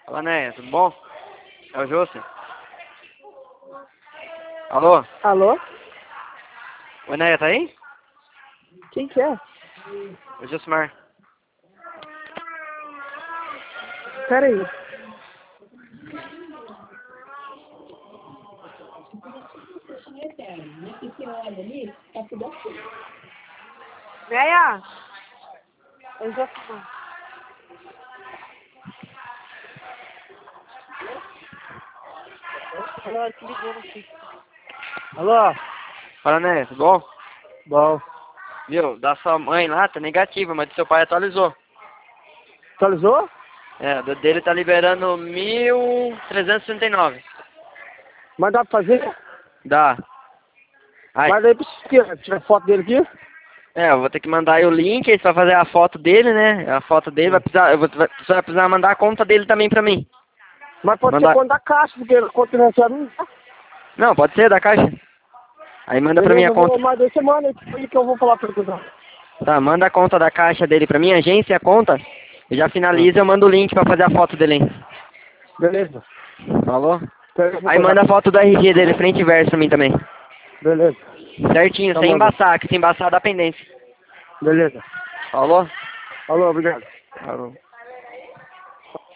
Fala, Néia, tudo bom? É o José. Alô? Alô? Oi, Néia, tá aí? Quem que é? O Josimar. Pera aí. Véia! Eu já fui. Ela te ligou aqui. Alô? Fala, Néia, tudo bom? Bom. Viu? Da sua mãe lá tá negativa, mas do seu pai atualizou. Atualizou? É, do dele tá liberando 1.369. Mas dá pra fazer? Dá. Ai, Mas aí precisa tirar foto dele aqui? eu vou ter que mandar aí o link, aí você vai fazer a foto dele, né? A foto dele vai precisar, você vai precisar mandar a conta dele também pra mim. Mas pode ser Mandar. conta da caixa, porque conta não recebe não dá. Não, pode ser da caixa. Aí manda pra mim Beleza, a conta. mas aí você manda aí que eu vou falar pra ele. Então. Tá, manda a conta da caixa dele pra mim, agência, a conta. Eu já finalizo, eu mando o link pra fazer a foto dele. Beleza. Falou? Então eu vou Aí coisar. manda a foto do RG dele, frente e verso pra mim também. Beleza. Certinho, Tá sem mandando. embaçar, que se embaçar dá pendência. Beleza. Falou? Alô, obrigado. Falou.